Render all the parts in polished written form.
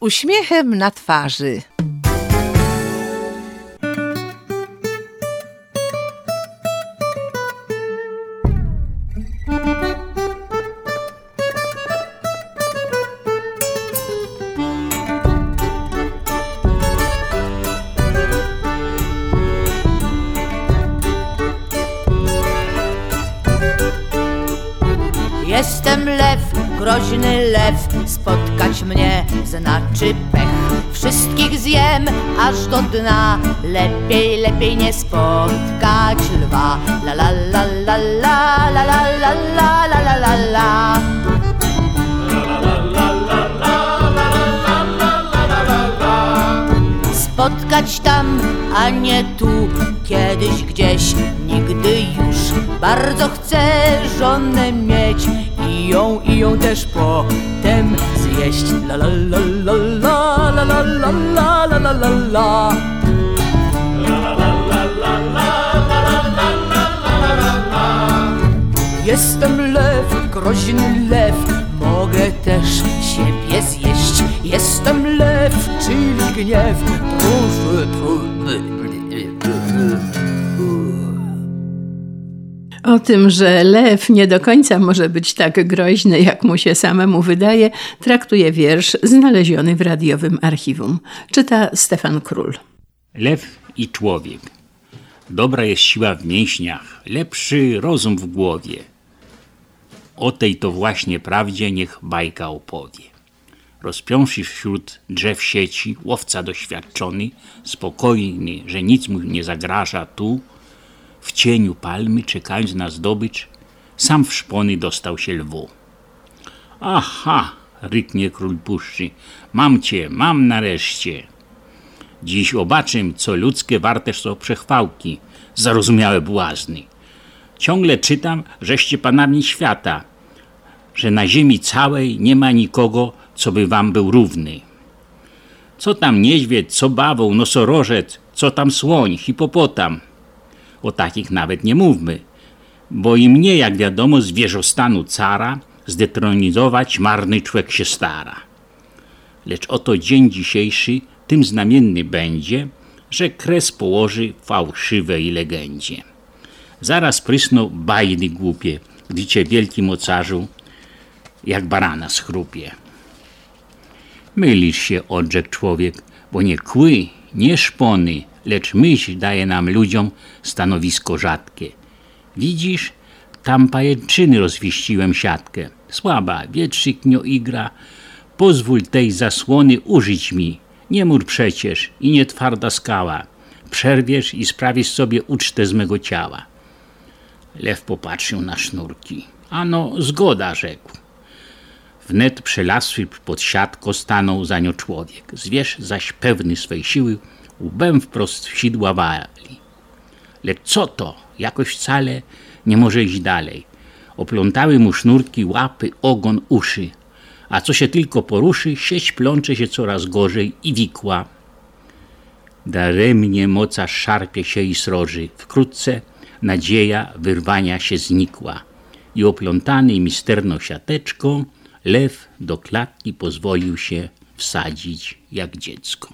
uśmiechem na twarzy. Jestem lew, groźny lew, spotkać mnie znaczy pech. Wszystkich zjem aż do dna, lepiej nie spotkać lwa. La la la la la la la la la la la la. Spotkać tam, a nie tu, kiedyś gdzieś, nigdy już. Bardzo chcę żonę mieć i ją też potem zjeść. La la la la la la la la la la la la. Jestem lew, groźny lew, mogę też siebie zjeść. Jestem lew, czyli gniew. O tym, że lew nie do końca może być tak groźny, jak mu się samemu wydaje, traktuje wiersz znaleziony w radiowym archiwum. Czyta Stefan Król. Lew i człowiek. Dobra jest siła w mięśniach, lepszy rozum w głowie. O tej to właśnie prawdzie niech bajka opowie. Rozpiąwszy wśród drzew sieci, łowca doświadczony, spokojny, że nic mu nie zagraża tu, w cieniu palmy, czekając na zdobycz, sam w szpony dostał się lwu. Aha, ryknie król puszczy, mam cię, mam nareszcie. Dziś obaczę, co ludzkie warte są przechwałki, zarozumiałe błazny. Ciągle czytam, żeście panami świata, że na ziemi całej nie ma nikogo, co by wam był równy. Co tam niedźwiedź, co bawoł, nosorożec, co tam słoń, hipopotam. O takich nawet nie mówmy, bo i mnie, jak wiadomo, z wieżostanu cara zdetronizować marny człowiek się stara. Lecz oto dzień dzisiejszy tym znamienny będzie, że kres położy fałszywej legendzie. Zaraz prysną bajdy głupie, gdy cię wielki mocarzu jak barana schrupie. Mylisz się, odrzekł człowiek, bo nie kły, nie szpony, lecz myśl daje nam ludziom stanowisko rzadkie. Widzisz, tam pajęczyny rozwiściłem siatkę. Słaba, wietrzyk nie igra, pozwól tej zasłony użyć mi. Nie mur przecież i nie twarda skała. Przerwiesz i sprawisz sobie ucztę z mego ciała. Lew popatrzył na sznurki. Ano, zgoda, rzekł. Wnet przelazły pod siatko stanął za nią człowiek. Zwierz zaś pewny swej siły łbem wprost w sidła wali. Lecz co to? Jakoś wcale nie może iść dalej. Oplątały mu sznurki, łapy, ogon, uszy. A co się tylko poruszy, sieć plącze się coraz gorzej i wikła. Daremnie mocarz szarpie się i sroży. Wkrótce nadzieja wyrwania się znikła. I oplątany misterną siateczką, lew do klatki pozwolił się wsadzić jak dziecko.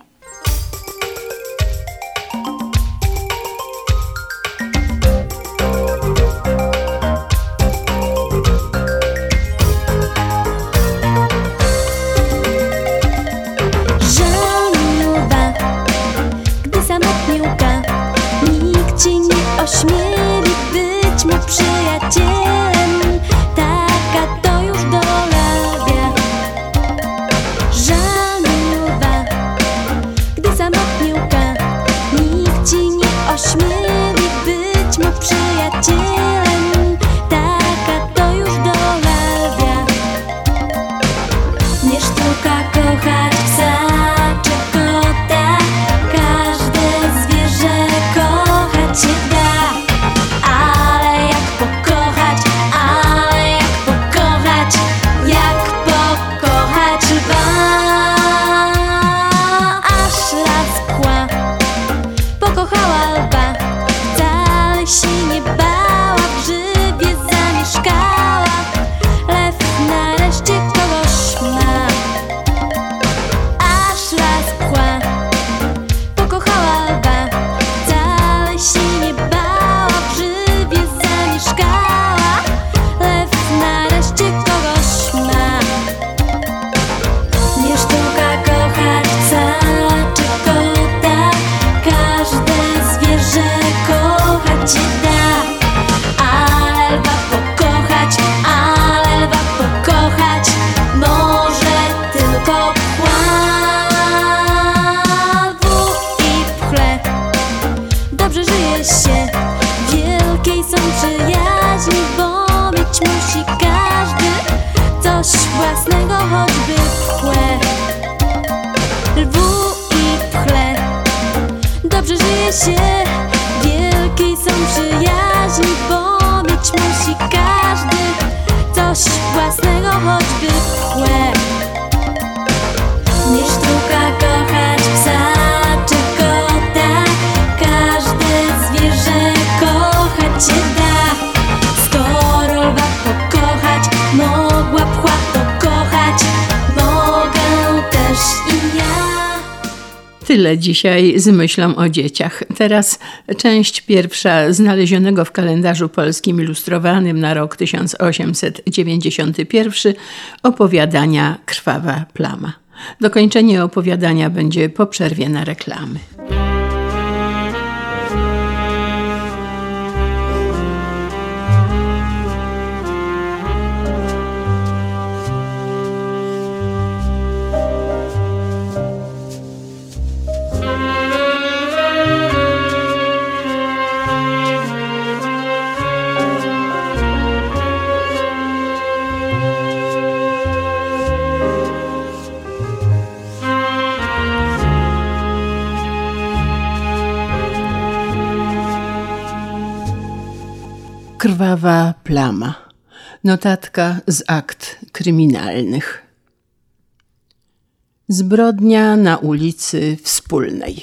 Ośmieli być mu przyjacielem, taka to już dola wie. Żal miłowa, gdy samotnie łka, nikt ci nie ośmieli być mu przyjacielem, taka to już dola wie. Nie sztuka kochać psa czy kota, każde zwierzę kochać się da. Ale jak pokocha żyje się wielkiej są przyjaźni, bo mieć musi każdy coś własnego, choćby w chłe, lwu i pchle. Dobrze żyje się wielkiej są przyjaźni, bo mieć musi każdy coś własnego, choćby w chłe. Nie sztuka kochać psa czy kota, każde zwierzę kochać się da. Skoro lwa pokochać mogła pchła pokochać, mogę też i ja. Tyle dzisiaj z myślą o dzieciach. Teraz część pierwsza znalezionego w kalendarzu polskim ilustrowanym na rok 1891 opowiadania Krwawa plama. Dokończenie opowiadania będzie po przerwie na reklamy. Krwawa plama. Notatka z akt kryminalnych. Zbrodnia na ulicy Wspólnej.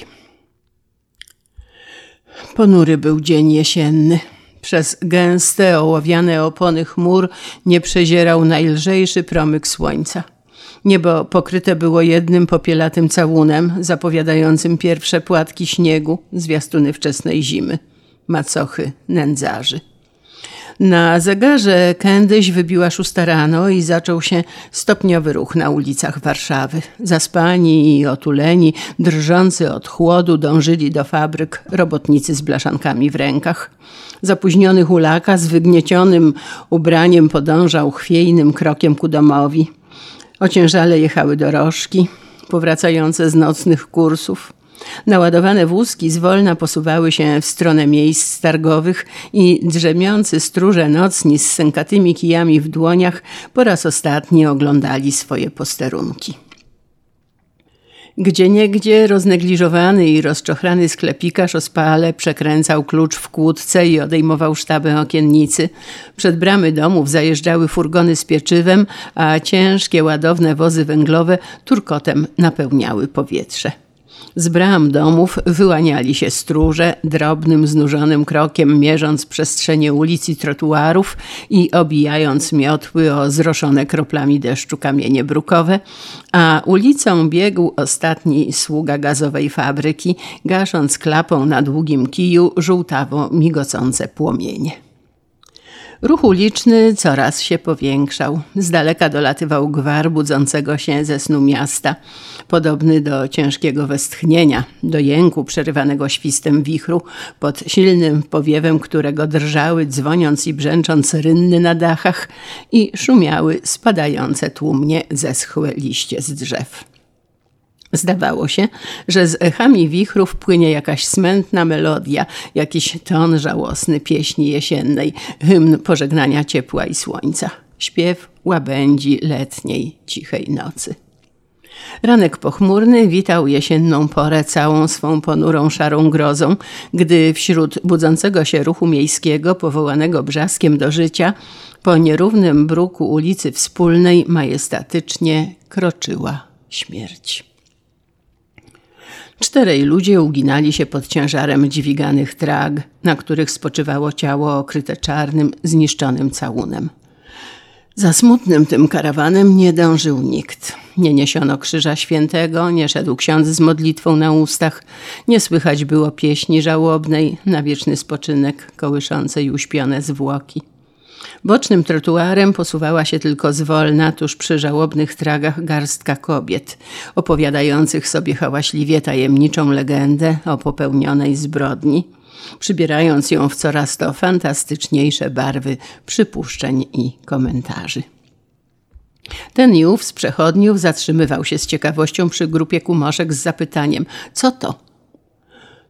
Ponury był dzień jesienny. Przez gęste, ołowiane opony chmur nie przezierał najlżejszy promyk słońca. Niebo pokryte było jednym popielatym całunem, zapowiadającym pierwsze płatki śniegu, zwiastuny wczesnej zimy, macochy nędzarzy. Na zegarze kędyś wybiła 6 rano i zaczął się stopniowy ruch na ulicach Warszawy. Zaspani i otuleni, drżący od chłodu, dążyli do fabryk robotnicy z blaszankami w rękach. Zapóźniony hulaka z wygniecionym ubraniem podążał chwiejnym krokiem ku domowi. Ociężale jechały dorożki, powracające z nocnych kursów. Naładowane wózki zwolna posuwały się w stronę miejsc targowych i drzemiący stróże nocni z sękatymi kijami w dłoniach po raz ostatni oglądali swoje posterunki. Gdzieniegdzie roznegliżowany i rozczochrany sklepikarz o spale przekręcał klucz w kłódce i odejmował sztabę okiennicy. Przed bramy domów zajeżdżały furgony z pieczywem, a ciężkie, ładowne wozy węglowe turkotem napełniały powietrze. Z bram domów wyłaniali się stróże, drobnym, znużonym krokiem mierząc przestrzenie ulic i trotuarów i obijając miotły o zroszone kroplami deszczu kamienie brukowe, a ulicą biegł ostatni sługa gazowej fabryki, gasząc klapą na długim kiju żółtawo migocące płomienie. Ruch uliczny coraz się powiększał. Z daleka dolatywał gwar budzącego się ze snu miasta, podobny do ciężkiego westchnienia, do jęku przerywanego świstem wichru, pod silnym powiewem którego drżały, dzwoniąc i brzęcząc rynny na dachach i szumiały spadające tłumnie zeschłe liście z drzew. Zdawało się, że z echami wichrów płynie jakaś smętna melodia, jakiś ton żałosny pieśni jesiennej, hymn pożegnania ciepła i słońca, śpiew łabędzi letniej, cichej nocy. Ranek pochmurny witał jesienną porę całą swą ponurą szarą grozą, gdy wśród budzącego się ruchu miejskiego, powołanego brzaskiem do życia, po nierównym bruku ulicy Wspólnej majestatycznie kroczyła śmierć. 4 ludzie uginali się pod ciężarem dźwiganych trag, na których spoczywało ciało okryte czarnym, zniszczonym całunem. Za smutnym tym karawanem nie dążył nikt. Nie niesiono krzyża świętego, nie szedł ksiądz z modlitwą na ustach, nie słychać było pieśni żałobnej na wieczny spoczynek kołyszącej uśpione zwłoki. Bocznym trotuarem posuwała się tylko zwolna tuż przy żałobnych tragach garstka kobiet, opowiadających sobie hałaśliwie tajemniczą legendę o popełnionej zbrodni, przybierając ją w coraz to fantastyczniejsze barwy przypuszczeń i komentarzy. Ten i ów z przechodniów zatrzymywał się z ciekawością przy grupie kumoszek z zapytaniem: co to?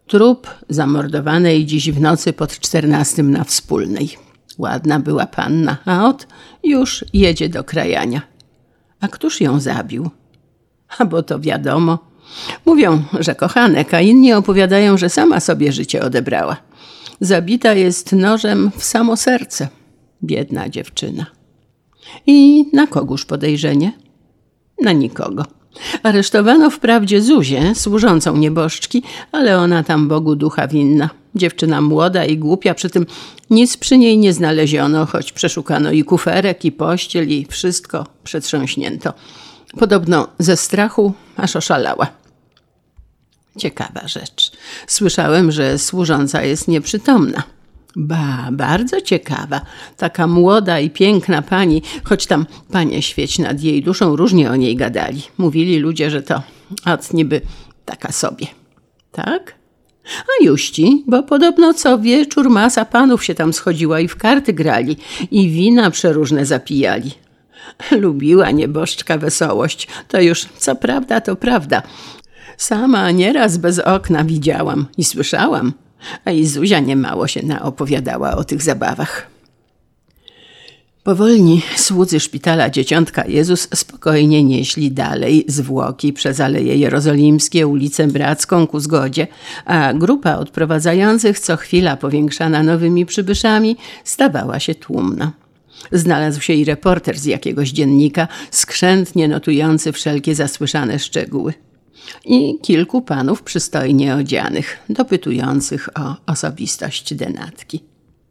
Trup zamordowanej dziś w nocy pod 14 na Wspólnej. Ładna była panna, a już jedzie do krajania. A któż ją zabił? A bo to wiadomo. Mówią, że kochanek, a inni opowiadają, że sama sobie życie odebrała. Zabita jest nożem w samo serce. Biedna dziewczyna. I na kogóż podejrzenie? Na nikogo. Aresztowano wprawdzie Zuzię, służącą nieboszczki, ale ona tam Bogu ducha winna. Dziewczyna młoda i głupia, przy tym nic przy niej nie znaleziono, choć przeszukano i kuferek, i pościel, i wszystko przetrząśnięto. Podobno ze strachu aż oszalała. Ciekawa rzecz. Słyszałem, że służąca jest nieprzytomna. Ba, bardzo ciekawa. Taka młoda i piękna pani, choć tam Panie świeć nad jej duszą, różnie o niej gadali. Mówili ludzie, że to niby taka sobie. Tak? A juści, bo podobno co wieczór masa panów się tam schodziła i w karty grali i wina przeróżne zapijali. Lubiła nieboszczka wesołość. To już co prawda, to prawda. Sama nieraz bez okna widziałam i słyszałam, a i Zuzia niemało się naopowiadała o tych zabawach. Powolni słudzy szpitala Dzieciątka Jezus spokojnie nieśli dalej zwłoki przez Aleje Jerozolimskie, ulicę Bracką ku Zgodzie, a grupa odprowadzających, co chwila powiększana nowymi przybyszami, stawała się tłumna. Znalazł się i reporter z jakiegoś dziennika, skrzętnie notujący wszelkie zasłyszane szczegóły. I kilku panów przystojnie odzianych, dopytujących o osobistość denatki.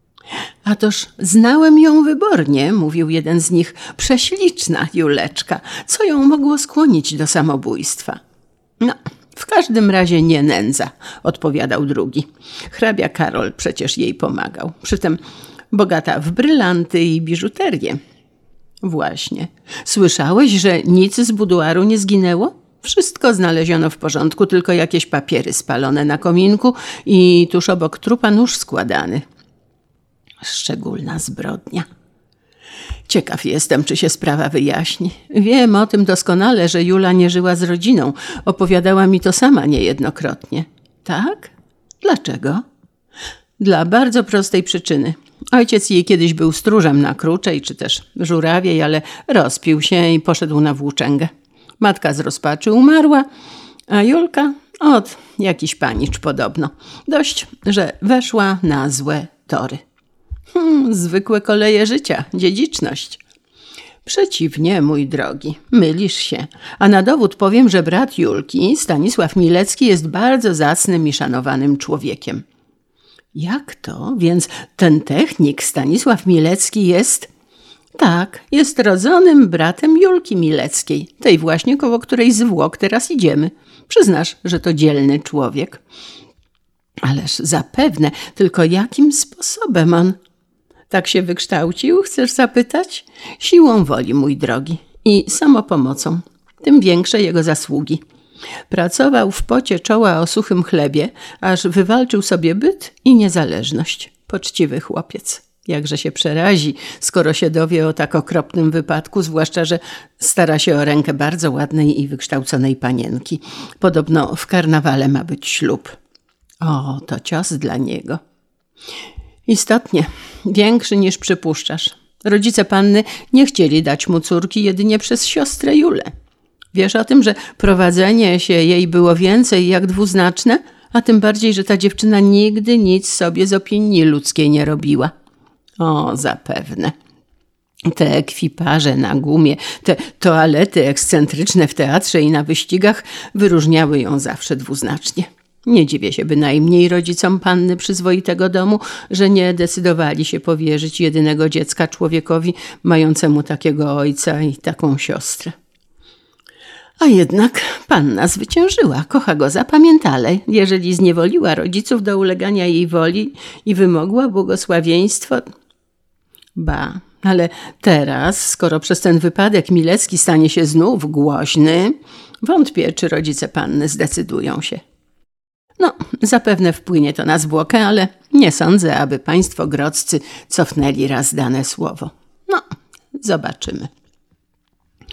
A toż znałem ją wybornie, mówił jeden z nich, prześliczna Juleczka. Co ją mogło skłonić do samobójstwa? No, w każdym razie nie nędza, odpowiadał drugi. Hrabia Karol przecież jej pomagał. Przytem bogata w brylanty i biżuterię. Właśnie. Słyszałeś, że nic z buduaru nie zginęło? Wszystko znaleziono w porządku, tylko jakieś papiery spalone na kominku i tuż obok trupa nóż składany. Szczególna zbrodnia. Ciekaw jestem, czy się sprawa wyjaśni. Wiem o tym doskonale, że Jula nie żyła z rodziną. Opowiadała mi to sama niejednokrotnie. Tak? Dlaczego? Dla bardzo prostej przyczyny. Ojciec jej kiedyś był stróżem na Kruczej, czy też Żurawiej, ale rozpił się i poszedł na włóczęgę. Matka z rozpaczy umarła, a Julka jakiś panicz podobno. Dość, że weszła na złe tory. Zwykłe koleje życia, dziedziczność. Przeciwnie, mój drogi, mylisz się. A na dowód powiem, że brat Julki, Stanisław Milecki, jest bardzo zacnym i szanowanym człowiekiem. Jak to? Więc ten technik Stanisław Milecki jest... Tak, jest rodzonym bratem Julki Mileckiej, tej właśnie, koło której zwłok teraz idziemy. Przyznasz, że to dzielny człowiek. Ależ zapewne, tylko jakim sposobem on tak się wykształcił, chcesz zapytać? Siłą woli, mój drogi, i samopomocą. Tym większe jego zasługi. Pracował w pocie czoła o suchym chlebie, aż wywalczył sobie byt i niezależność. Poczciwy chłopiec. Jakże się przerazi, skoro się dowie o tak okropnym wypadku, zwłaszcza, że stara się o rękę bardzo ładnej i wykształconej panienki. Podobno w karnawale ma być ślub. O, to cios dla niego. Istotnie, większy niż przypuszczasz. Rodzice panny nie chcieli dać mu córki jedynie przez siostrę Julę. Wiesz o tym, że prowadzenie się jej było więcej jak dwuznaczne, a tym bardziej, że ta dziewczyna nigdy nic sobie z opinii ludzkiej nie robiła. O, zapewne. Te ekwipaże na gumie, te toalety ekscentryczne w teatrze i na wyścigach wyróżniały ją zawsze dwuznacznie. Nie dziwię się bynajmniej rodzicom panny przyzwoitego domu, że nie decydowali się powierzyć jedynego dziecka człowiekowi mającemu takiego ojca i taką siostrę. A jednak panna zwyciężyła, kocha go zapamiętale, jeżeli zniewoliła rodziców do ulegania jej woli i wymogła błogosławieństwo. Ba, ale teraz, skoro przez ten wypadek Milecki stanie się znów głośny, wątpię, czy rodzice panny zdecydują się. No, zapewne wpłynie to na zwłokę, ale nie sądzę, aby państwo grodzcy cofnęli raz dane słowo. No, zobaczymy.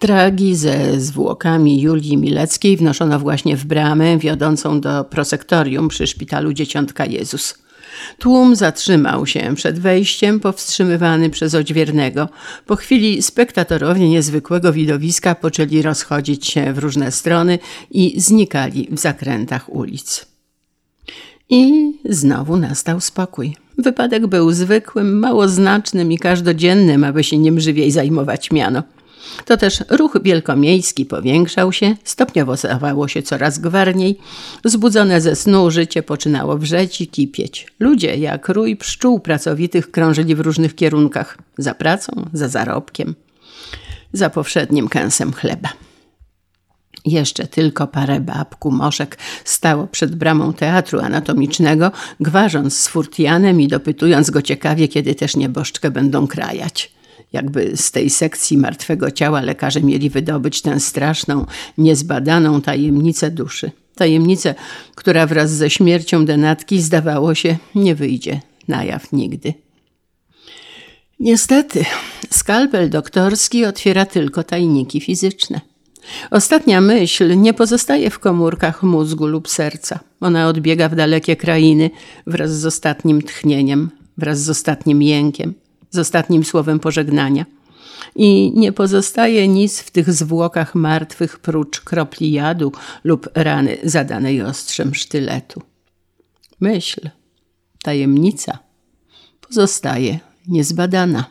Tragi ze zwłokami Julii Mileckiej wnoszono właśnie w bramę wiodącą do prosektorium przy szpitalu Dzieciątka Jezus. Tłum zatrzymał się przed wejściem, powstrzymywany przez odźwiernego. Po chwili spektatorowie niezwykłego widowiska poczęli rozchodzić się w różne strony i znikali w zakrętach ulic. I znowu nastał spokój. Wypadek był zwykłym, małoznacznym i każdodziennym, aby się nim żywiej zajmować miano. To też ruch wielkomiejski powiększał się, stopniowo stawało się coraz gwarniej. Zbudzone ze snu życie poczynało wrzeć i kipieć. Ludzie jak rój pszczół pracowitych krążyli w różnych kierunkach. Za pracą, za zarobkiem, za powszednim kęsem chleba. Jeszcze tylko parę bab, kumoszek stało przed bramą teatru anatomicznego, gwarząc z furtianem i dopytując go ciekawie, kiedy też nieboszczkę będą krajać. Jakby z tej sekcji martwego ciała lekarze mieli wydobyć tę straszną, niezbadaną tajemnicę duszy. Tajemnicę, która wraz ze śmiercią denatki, zdawało się, nie wyjdzie na jaw nigdy. Niestety, skalpel doktorski otwiera tylko tajniki fizyczne. Ostatnia myśl nie pozostaje w komórkach mózgu lub serca. Ona odbiega w dalekie krainy wraz z ostatnim tchnieniem, wraz z ostatnim jękiem, z ostatnim słowem pożegnania. I nie pozostaje nic w tych zwłokach martwych prócz kropli jadu lub rany zadanej ostrzem sztyletu. Myśl, tajemnica pozostaje niezbadana.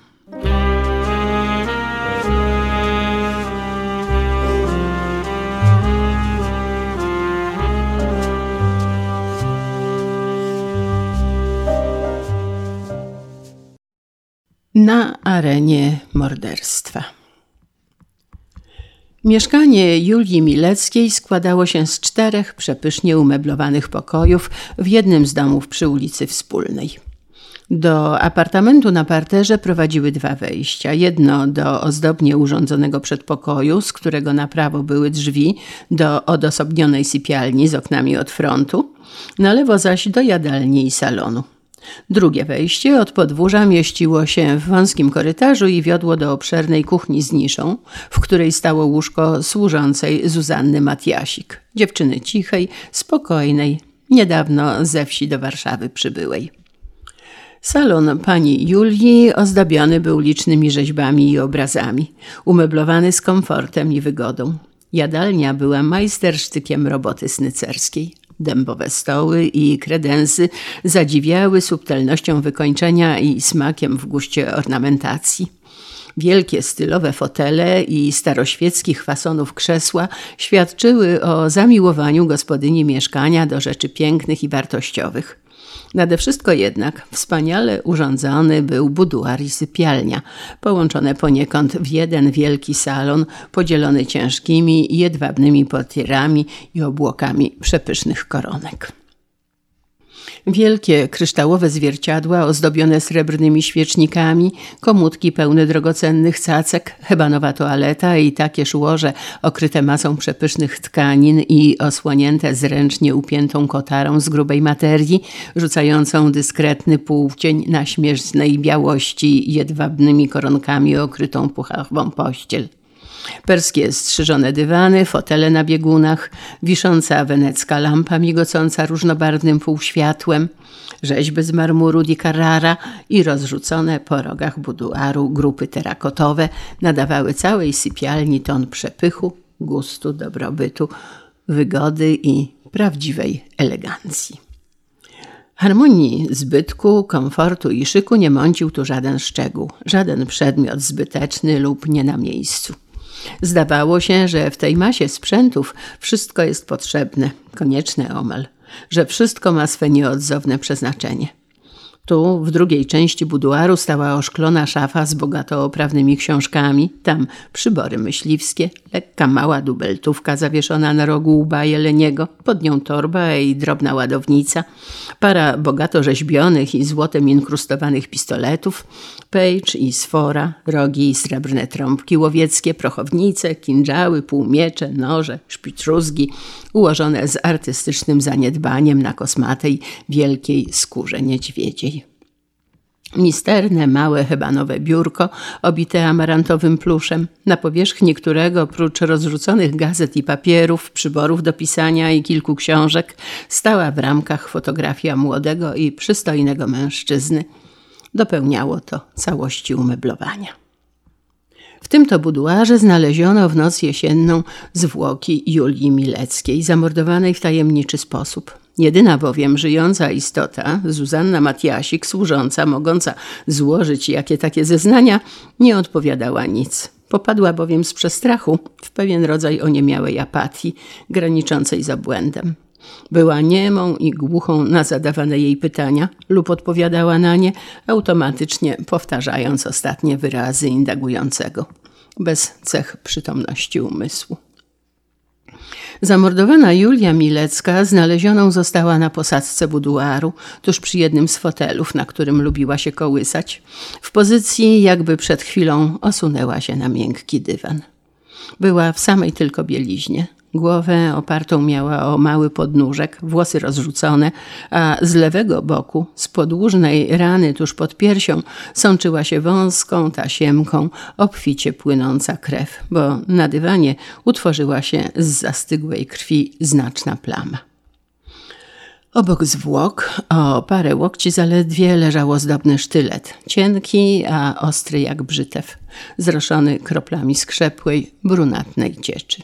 Na arenie morderstwa. Mieszkanie Julii Mileckiej składało się z 4 przepysznie umeblowanych pokojów w jednym z domów przy ulicy Wspólnej. Do apartamentu na parterze prowadziły 2 wejścia. Jedno do ozdobnie urządzonego przedpokoju, z którego na prawo były drzwi do odosobnionej sypialni z oknami od frontu, na lewo zaś do jadalni i salonu. Drugie wejście od podwórza mieściło się w wąskim korytarzu i wiodło do obszernej kuchni z niszą, w której stało łóżko służącej Zuzanny Matiasik, dziewczyny cichej, spokojnej, niedawno ze wsi do Warszawy przybyłej. Salon pani Julii ozdobiony był licznymi rzeźbami i obrazami, umeblowany z komfortem i wygodą. Jadalnia była majstersztykiem roboty snycerskiej. Dębowe stoły i kredensy zadziwiały subtelnością wykończenia i smakiem w guście ornamentacji. Wielkie stylowe fotele i staroświeckich fasonów krzesła świadczyły o zamiłowaniu gospodyni mieszkania do rzeczy pięknych i wartościowych. Nade wszystko jednak wspaniale urządzony był buduar i sypialnia, połączone poniekąd w jeden wielki salon, podzielony ciężkimi, jedwabnymi portierami i obłokami przepysznych koronek. Wielkie kryształowe zwierciadła ozdobione srebrnymi świecznikami, komódki pełne drogocennych cacek, hebanowa toaleta i takież łoże okryte masą przepysznych tkanin i osłonięte zręcznie upiętą kotarą z grubej materii, rzucającą dyskretny półcień na śmiesznej białości jedwabnymi koronkami okrytą puchawą pościel. Perskie strzyżone dywany, fotele na biegunach, wisząca wenecka lampa migocąca różnobarwnym półświatłem, rzeźby z marmuru di Carrara i rozrzucone po rogach buduaru grupy terakotowe nadawały całej sypialni ton przepychu, gustu, dobrobytu, wygody i prawdziwej elegancji. Harmonii zbytku, komfortu i szyku nie mącił tu żaden szczegół, żaden przedmiot zbyteczny lub nie na miejscu. Zdawało się, że w tej masie sprzętów wszystko jest potrzebne, konieczne omal, że wszystko ma swe nieodzowne przeznaczenie. Tu, w drugiej części buduaru, stała oszklona szafa z bogato oprawnymi książkami, tam przybory myśliwskie, lekka mała dubeltówka zawieszona na rogu łba jeleniego, pod nią torba i drobna ładownica, para bogato rzeźbionych i złotem inkrustowanych pistoletów, pejcz i sfora, rogi i srebrne trąbki łowieckie, prochownice, kinżały, półmiecze, noże, szpichruzgi, ułożone z artystycznym zaniedbaniem na kosmatej, wielkiej skórze niedźwiedziej. Misterne, małe, hebanowe biurko obite amarantowym pluszem, na powierzchni którego prócz rozrzuconych gazet i papierów, przyborów do pisania i kilku książek stała w ramkach fotografia młodego i przystojnego mężczyzny. Dopełniało to całości umeblowania. W tym to buduarze znaleziono w noc jesienną zwłoki Julii Mileckiej, zamordowanej w tajemniczy sposób. Jedyna bowiem żyjąca istota, Zuzanna Matiasik, służąca, mogąca złożyć jakie takie zeznania, nie odpowiadała nic. Popadła bowiem z przestrachu w pewien rodzaj oniemiałej apatii, graniczącej z obłędem. Była niemą i głuchą na zadawane jej pytania lub odpowiadała na nie, automatycznie powtarzając ostatnie wyrazy indagującego, bez cech przytomności umysłu. Zamordowana Julia Milecka znalezioną została na posadzce buduaru, tuż przy jednym z fotelów, na którym lubiła się kołysać, w pozycji jakby przed chwilą osunęła się na miękki dywan. Była w samej tylko bieliźnie. Głowę opartą miała o mały podnóżek, włosy rozrzucone, a z lewego boku, z podłużnej rany tuż pod piersią, sączyła się wąską tasiemką obficie płynąca krew, bo na dywanie utworzyła się z zastygłej krwi znaczna plama. Obok zwłok, o parę łokci zaledwie, leżał ozdobny sztylet, cienki, a ostry jak brzytew, zroszony kroplami skrzepłej, brunatnej cieczy.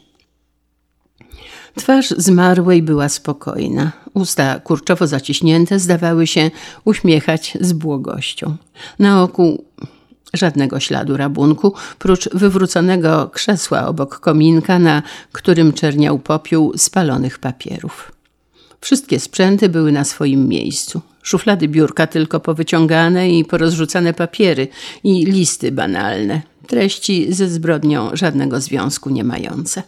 Twarz zmarłej była spokojna. Usta kurczowo zaciśnięte zdawały się uśmiechać z błogością. Na oku żadnego śladu rabunku, prócz wywróconego krzesła obok kominka, na którym czerniał popiół spalonych papierów. Wszystkie sprzęty były na swoim miejscu. Szuflady biurka tylko powyciągane i porozrzucane papiery i listy banalne. Treści ze zbrodnią żadnego związku nie mające.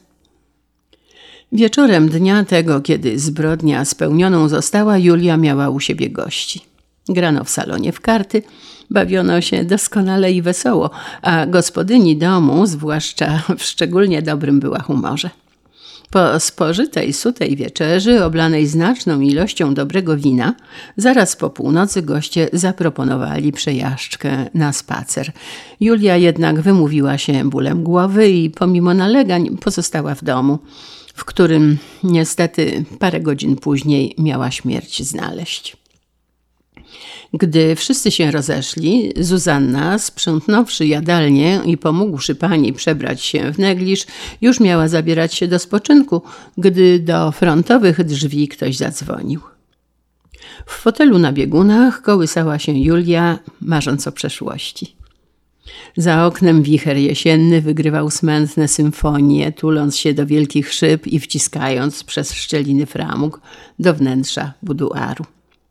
Wieczorem dnia tego, kiedy zbrodnia spełnioną została, Julia miała u siebie gości. Grano w salonie w karty, bawiono się doskonale i wesoło, a gospodyni domu, zwłaszcza w szczególnie dobrym była humorze. Po spożytej, sutej wieczerzy, oblanej znaczną ilością dobrego wina, zaraz po północy goście zaproponowali przejażdżkę na spacer. Julia jednak wymówiła się bólem głowy i pomimo nalegań pozostała w domu, w którym niestety parę godzin później miała śmierć znaleźć. Gdy wszyscy się rozeszli, Zuzanna, sprzątnąwszy jadalnię i pomógłszy pani przebrać się w negliż, już miała zabierać się do spoczynku, gdy do frontowych drzwi ktoś zadzwonił. W fotelu na biegunach kołysała się Julia, marząc o przeszłości. Za oknem wicher jesienny wygrywał smętne symfonie, tuląc się do wielkich szyb i wciskając przez szczeliny framug do wnętrza buduaru.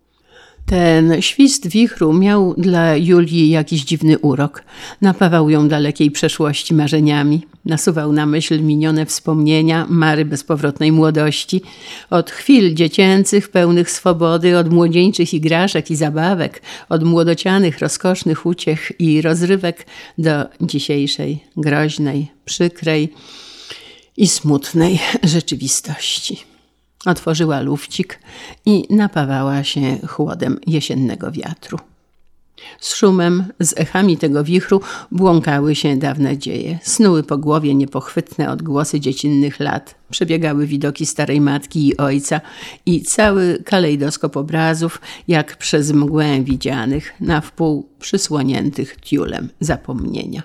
Ten świst wichru miał dla Julii jakiś dziwny urok. Napawał ją dalekiej przeszłości marzeniami. Nasuwał na myśl minione wspomnienia mary bezpowrotnej młodości. Od chwil dziecięcych, pełnych swobody, od młodzieńczych igraszek i zabawek, od młodocianych, rozkosznych uciech i rozrywek do dzisiejszej, groźnej, przykrej i smutnej rzeczywistości. Otworzyła lufcik i napawała się chłodem jesiennego wiatru. Z szumem, z echami tego wichru błąkały się dawne dzieje. Snuły po głowie niepochwytne odgłosy dziecinnych lat. Przebiegały widoki starej matki i ojca i cały kalejdoskop obrazów, jak przez mgłę widzianych, na wpół przysłoniętych tiulem zapomnienia.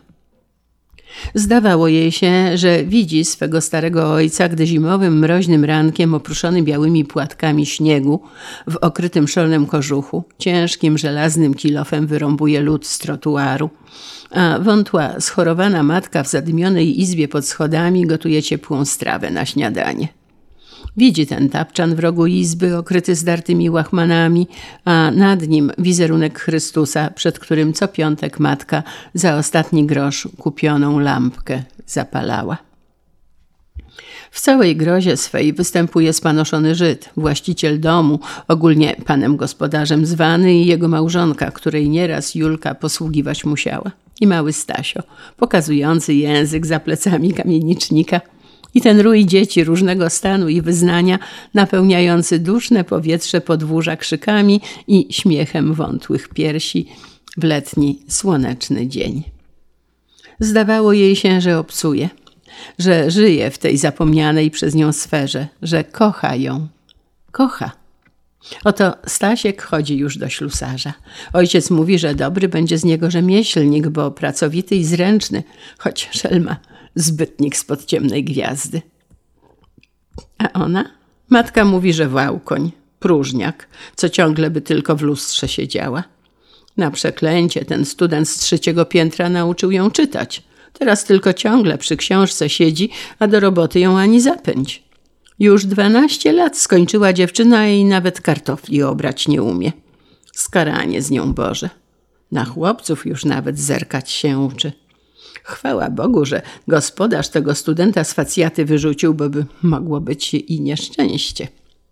Zdawało jej się, że widzi swego starego ojca, gdy zimowym, mroźnym rankiem, oprószony białymi płatkami śniegu, w okrytym szolnem kożuchu, ciężkim, żelaznym kilofem wyrąbuje lód z trotuaru, a wątła, schorowana matka w zadymionej izbie pod schodami gotuje ciepłą strawę na śniadanie. Widzi ten tapczan w rogu izby, okryty zdartymi łachmanami, a nad nim wizerunek Chrystusa, przed którym co piątek matka za ostatni grosz kupioną lampkę zapalała. W całej grozie swej występuje spanoszony Żyd, właściciel domu, ogólnie panem gospodarzem zwany, i jego małżonka, której nieraz Julka posługiwać musiała, i mały Stasio, pokazujący język za plecami kamienicznika, i ten rój dzieci różnego stanu i wyznania, napełniający duszne powietrze podwórza krzykami i śmiechem wątłych piersi, w letni, słoneczny dzień. Zdawało jej się, że obcuje, że żyje w tej zapomnianej przez nią sferze, że kocha ją. Kocha. Oto Stasiek chodzi już do ślusarza. Ojciec mówi, że dobry będzie z niego rzemieślnik, bo pracowity i zręczny, choć szelma, zbytnik spod ciemnej gwiazdy. A ona? Matka mówi, że wałkoń, próżniak, co ciągle by tylko w lustrze siedziała. Na przeklęcie ten student z 3. piętra nauczył ją czytać. Teraz tylko ciągle przy książce siedzi, a do roboty ją ani zapędź. Już 12 lat skończyła dziewczyna i nawet kartofli obrać nie umie. Skaranie z nią Boże. Na chłopców już nawet zerkać się uczy. Chwała Bogu, że gospodarz tego studenta z facjaty wyrzucił, bo by mogło być i nieszczęście.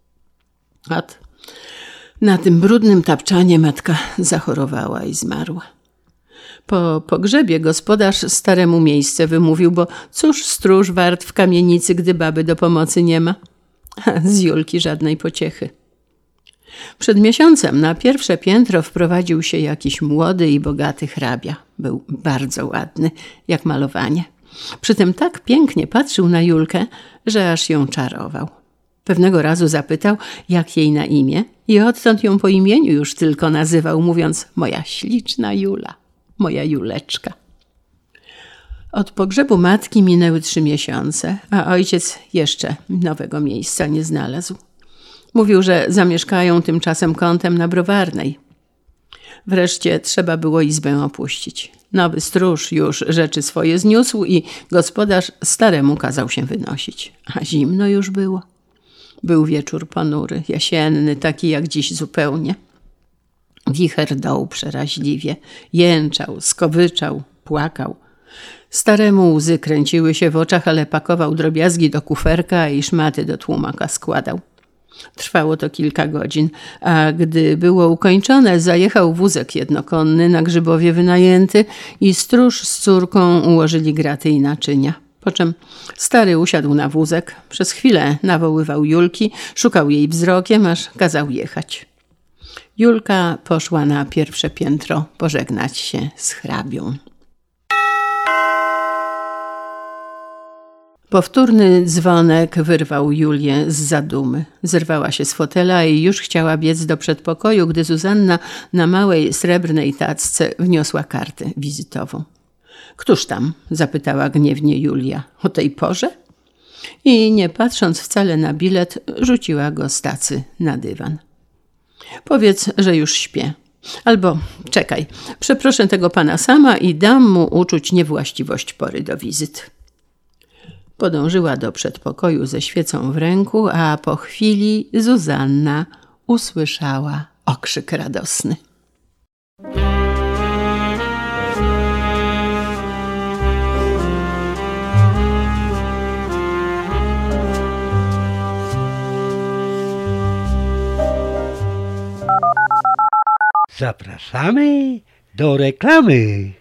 Na tym brudnym tapczanie matka zachorowała i zmarła. Po pogrzebie gospodarz staremu miejsce wymówił, bo cóż stróż wart w kamienicy, gdy baby do pomocy nie ma? Z Julki żadnej pociechy. Przed miesiącem na 1. piętro wprowadził się jakiś młody i bogaty hrabia. Był bardzo ładny, jak malowanie. Przy tym tak pięknie patrzył na Julkę, że aż ją czarował. Pewnego razu zapytał, jak jej na imię i odtąd ją po imieniu już tylko nazywał, mówiąc: moja śliczna Jula, moja Juleczka. Od pogrzebu matki minęły 3 miesiące, a ojciec jeszcze nowego miejsca nie znalazł. Mówił, że zamieszkają tymczasem kątem na Browarnej. Wreszcie trzeba było izbę opuścić. Nowy stróż już rzeczy swoje zniósł i gospodarz staremu kazał się wynosić. A zimno już było. Był wieczór ponury, jesienny, taki jak dziś zupełnie. Wicher dął przeraźliwie, jęczał, skowyczał, płakał. Staremu łzy kręciły się w oczach, ale pakował drobiazgi do kuferka i szmaty do tłumaka składał. Trwało to kilka godzin, a gdy było ukończone, zajechał wózek jednokonny na Grzybowie wynajęty i stróż z córką ułożyli graty i naczynia. Po czym stary usiadł na wózek, przez chwilę nawoływał Julki, szukał jej wzrokiem, aż kazał jechać. Julka poszła na 1. piętro pożegnać się z hrabią. Powtórny dzwonek wyrwał Julię z zadumy. Zerwała się z fotela i już chciała biec do przedpokoju, gdy Zuzanna na małej srebrnej tacce wniosła kartę wizytową. Któż tam? Zapytała gniewnie Julia. O tej porze? I nie patrząc wcale na bilet, rzuciła go z tacy na dywan. Powiedz, że już śpię. Albo czekaj, przeproszę tego pana sama i dam mu uczuć niewłaściwość pory do wizyt. Podążyła do przedpokoju ze świecą w ręku, a po chwili Zuzanna usłyszała okrzyk radosny. Zapraszamy do reklamy.